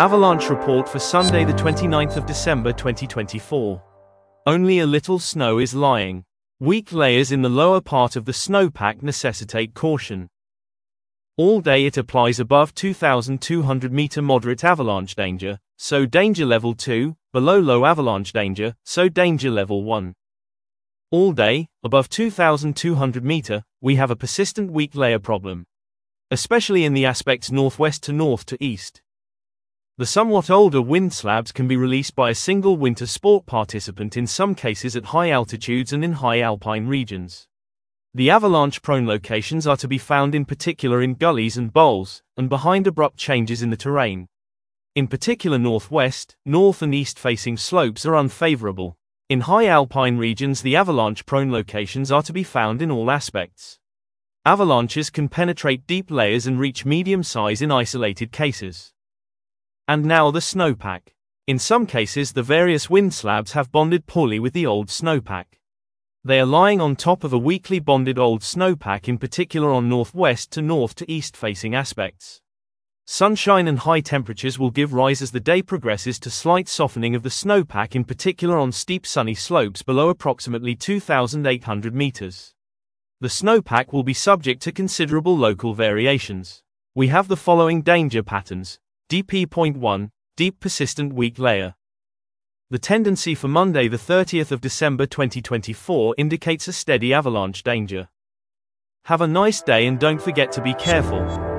Avalanche report for Sunday the 29th of December 2024. Only a little snow is lying. Weak layers in the lower part of the snowpack necessitate caution. All day it applies above 2,200 meter moderate avalanche danger, so danger level 2, below low avalanche danger, so danger level 1. All day, above 2,200 meter, we have a persistent weak layer problem, especially in the aspects northwest to north to east. The somewhat older wind slabs can be released by a single winter sport participant in some cases at high altitudes and in high alpine regions. The avalanche-prone locations are to be found in particular in gullies and bowls, and behind abrupt changes in the terrain. In particular northwest, north and east-facing slopes are unfavorable. In high alpine regions the avalanche-prone locations are to be found in all aspects. Avalanches can penetrate deep layers and reach medium size in isolated cases. And now the snowpack. In some cases the various wind slabs have bonded poorly with the old snowpack. They are lying on top of a weakly bonded old snowpack, in particular on northwest to north to east facing aspects. Sunshine and high temperatures will give rise as the day progresses to slight softening of the snowpack, in particular on steep sunny slopes below approximately 2,800 meters. The snowpack will be subject to considerable local variations. We have the following danger patterns. DP.1, deep persistent weak layer. The tendency for Monday the 30th of December 2024 indicates a steady avalanche danger. Have a nice day and don't forget to be careful.